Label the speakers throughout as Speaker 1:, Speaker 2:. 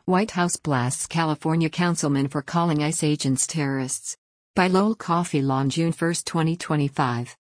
Speaker 1: White House blasts California councilman for calling ICE agents terrorists. By Lowell Cauffiel on June 1, 2025.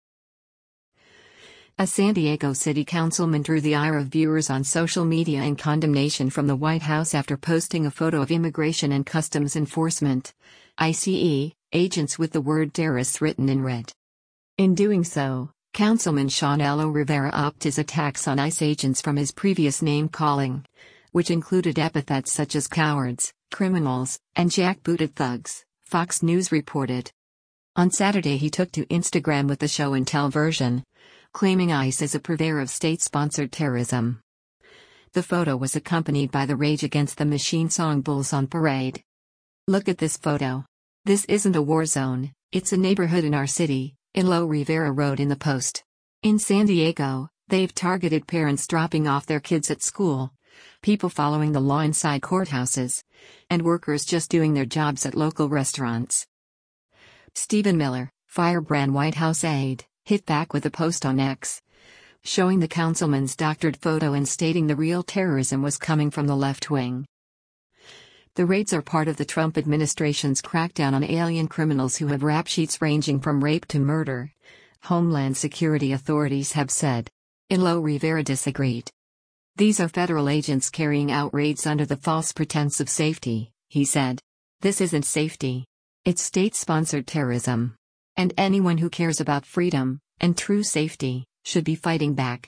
Speaker 1: A San Diego City councilman drew the ire of viewers on social media in condemnation from the White House after posting a photo of Immigration and Customs Enforcement (ICE) agents with the word terrorists written in red. In doing so, Councilman Sean Elo Rivera upped his attacks on ICE agents from his previous name-calling, which included epithets such as cowards, criminals, and jackbooted thugs, Fox News reported. On Saturday he took to Instagram with the show and tell version, claiming ICE is a purveyor of state-sponsored terrorism. The photo was accompanied by the Rage Against the Machine song Bulls on Parade. "Look at this photo. This isn't a war zone, it's a neighborhood in our city," Elo Rivera wrote in the post. In San Diego, they've targeted parents dropping off their kids at school, people following the law inside courthouses, and workers just doing their jobs at local restaurants. Stephen Miller, firebrand White House aide, hit back with a post on X, showing the councilman's doctored photo and stating the real terrorism was coming from the left wing. The raids are part of the Trump administration's crackdown on alien criminals who have rap sheets ranging from rape to murder, Homeland Security authorities have said. Elo Rivera disagreed. "These are federal agents carrying out raids under the false pretense of safety," he said. "This isn't safety. It's state-sponsored terrorism. And anyone who cares about freedom and true safety should be fighting back."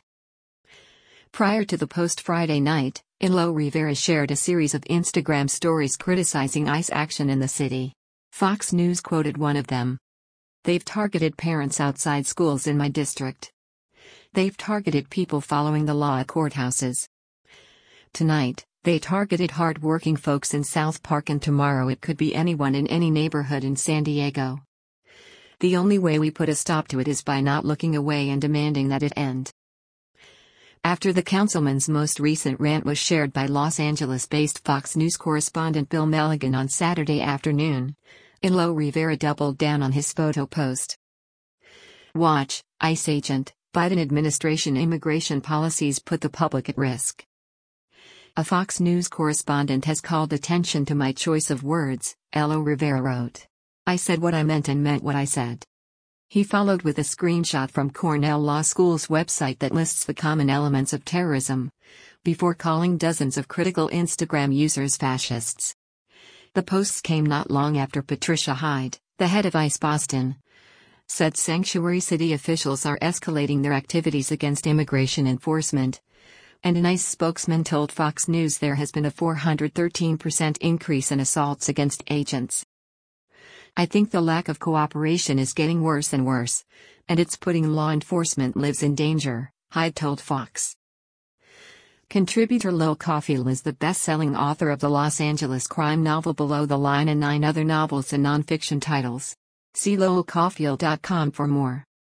Speaker 1: Prior to the post Friday night, Elo Rivera shared a series of Instagram stories criticizing ICE action in the city. Fox News quoted one of them. "They've targeted parents outside schools in my district. They've targeted people following the law at courthouses. Tonight, they targeted hard-working folks in South Park, and tomorrow it could be anyone in any neighborhood in San Diego. The only way we put a stop to it is by not looking away and demanding that it end." After the councilman's most recent rant was shared by Los Angeles-based Fox News correspondent Bill Milligan on Saturday afternoon, Elo Rivera doubled down on his photo post. "Watch, ICE agent, Biden administration immigration policies put the public at risk." A Fox News correspondent has called attention to my choice of words, Elo Rivera wrote. "I said what I meant and meant what I said." He followed with a screenshot from Cornell Law School's website that lists the common elements of terrorism, before calling dozens of critical Instagram users fascists. The posts came not long after Patricia Hyde, the head of ICE Boston, said sanctuary city officials are escalating their activities against immigration enforcement, and an ICE spokesman told Fox News there has been a 413% increase in assaults against agents. "I think the lack of cooperation is getting worse and worse, and it's putting law enforcement lives in danger," Hyde told Fox. Contributor Lowell Cauffiel is the best-selling author of the Los Angeles crime novel Below the Line and 9 other novels and nonfiction titles. See lowellcauffiel.com for more.